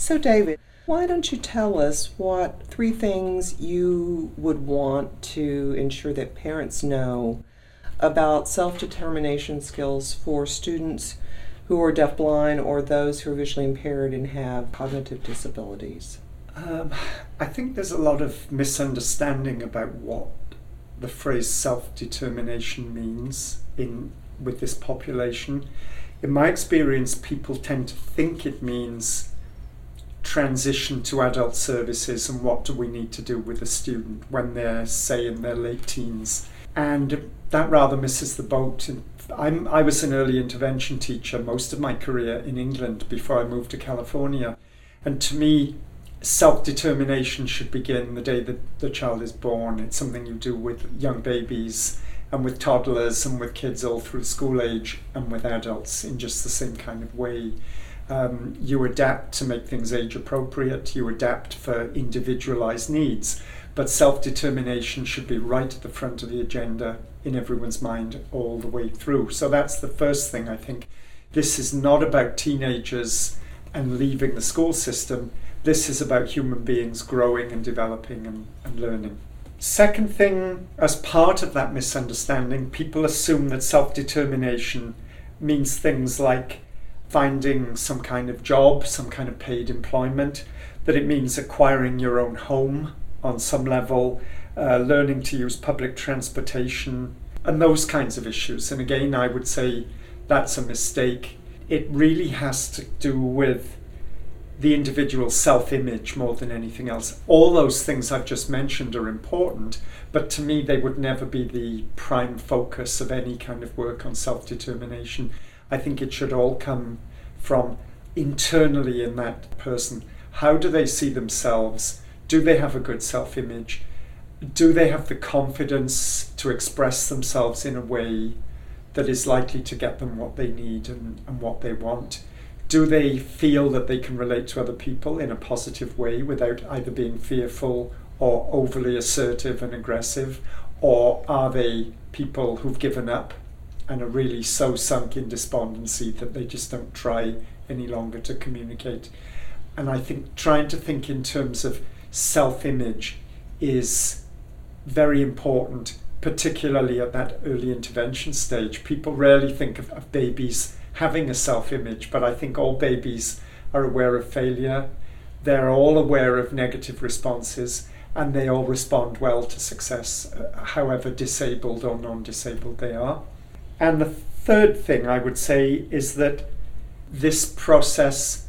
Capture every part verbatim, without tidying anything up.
So David, why don't you tell us what three things you would want to ensure that parents know about self-determination skills for students who are deafblind or those who are visually impaired and have cognitive disabilities? Um, I think there's a lot of misunderstanding about what the phrase self-determination means in with this population. In my experience, people tend to think it means transition to adult services and what do we need to do with a student when they're, say, in their late teens. And that rather misses the boat. I'm, I was an early intervention teacher most of my career in England before I moved to California. And to me, self-determination should begin the day that the child is born. It's something you do with young babies and with toddlers and with kids all through school age and with adults in just the same kind of way. Um, you adapt to make things age appropriate, you adapt for individualized needs, but self-determination should be right at the front of the agenda in everyone's mind all the way through. So that's the first thing, I think. This is not about teenagers and leaving the school system. This is about human beings growing and developing and, and learning. Second thing, as part of that misunderstanding, people assume that self-determination means things like finding some kind of job, some kind of paid employment, that it means acquiring your own home on some level, uh, learning to use public transportation, and those kinds of issues. And again, I would say that's a mistake. It really has to do with the individual self-image more than anything else. All those things I've just mentioned are important, but to me they would never be the prime focus of any kind of work on self-determination. I think it should all come from internally in that person. How do they see themselves? Do they have a good self-image? Do they have the confidence to express themselves in a way that is likely to get them what they need and, and what they want? Do they feel that they can relate to other people in a positive way without either being fearful or overly assertive and aggressive? Or are they people who've given up and are really so sunk in despondency that they just don't try any longer to communicate? And I think trying to think in terms of self-image is very important, particularly at that early intervention stage. People rarely think of, of babies having a self-image, but I think all babies are aware of failure. They're all aware of negative responses, and they all respond well to success, however disabled or non-disabled they are. And the third thing I would say is that this process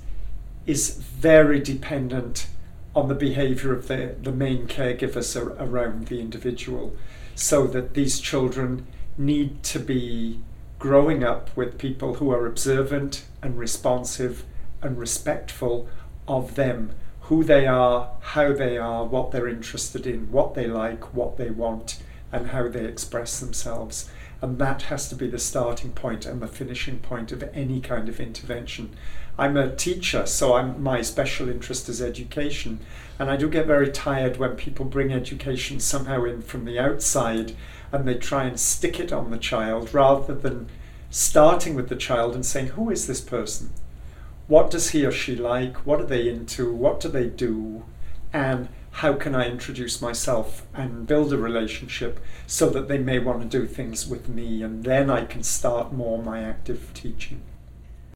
is very dependent on the behaviour of the, the main caregivers ar- around the individual, so that these children need to be growing up with people who are observant and responsive and respectful of them, who they are, how they are, what they're interested in, what they like, what they want, and how they express themselves. And that has to be the starting point and the finishing point of any kind of intervention. I'm a teacher, so I'm, my special interest is education. And I do get very tired when people bring education somehow in from the outside and they try and stick it on the child rather than starting with the child and saying, who is this person? What does he or she like? What are they into? What do they do? And how can I introduce myself and build a relationship so that they may want to do things with me, and then I can start more my active teaching.